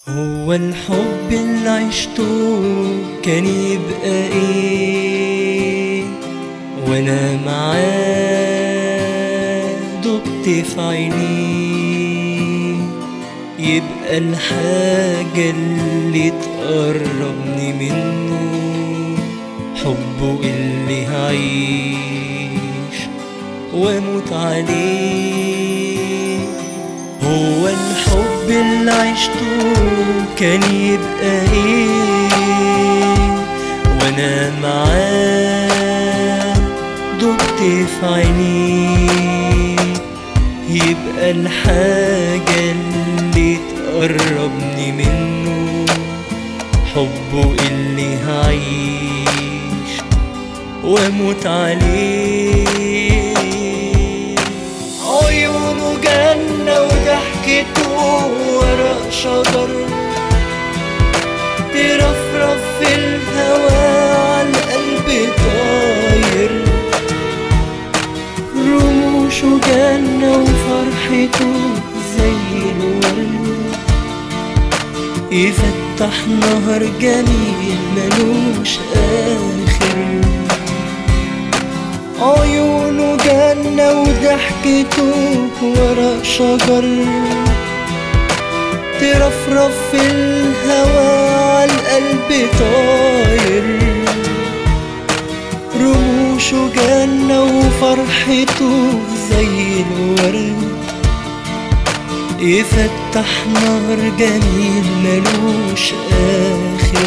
هو الحب اللي عشته كان يبقى ايه وانا معاه دبت في عينيه؟ يبقى الحاجة اللي تقربني منه حبه اللي هعيش واموت عليه. هو الحب اللي عشته كان يبقى ايه وانا معاه دبت في عينيه؟ يبقى الحاجة اللي تقربني منه حبه اللي هعيش واموت عليه. عيونه جنة وضحكته ورق شجر ترفرف في الهوا عالقلب طاير. رموشه جنة وفرحته زي الورد يفتح نهر جميل ملوش آخر. عيونه جنة وضحكته ورق شجر ترفرف في الهوا عالقلب طاير. رموشه جنة وفرحته زي الورد يفتح نهر جميل ملوش آخر.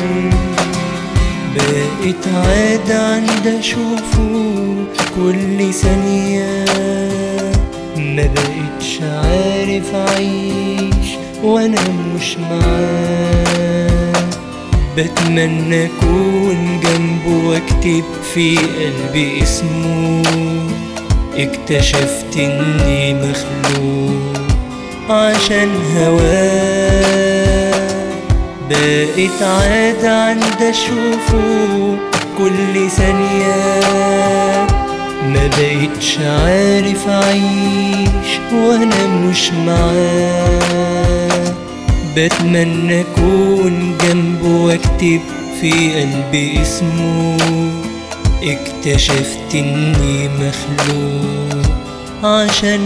بقيت عادة عندي أشوفه كل ثانية، ما بقيتش عارف أعيش وأنا مش معاه. بتمنى أكون جنبه وأكتب في قلبي اسمه. اكتشفت إني مخلوق عشان هواه. بقيت عادة عندي أشوفه كل ثانية، ما بقيتش عارف أعيش وأنا مش معاه. بتمنى أكون جنبه وأكتب في قلبي اسمه. اكتشفت إني مخلوق عشان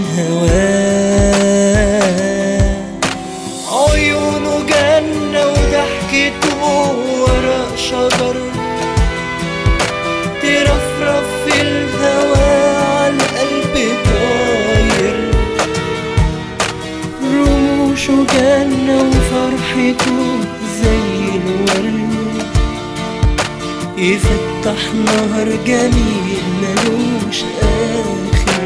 هواه. عيونه جنة وضحكته ورق شجر ترفرف في الهوا عالقلب طاير. رموشه جنة وفرحته زي الورد يفتح نهر جميل ملوش آخر.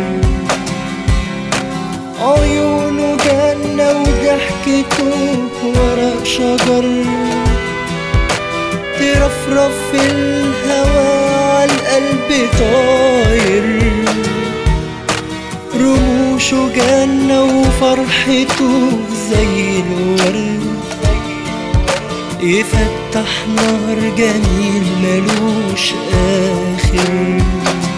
عيونه جنة وضحكته ورق شجر ترفرف في الهوا عالقلب طاير. رموشه جنة وفرحته زي الورد يفتح نهر جميل ملوش آخر.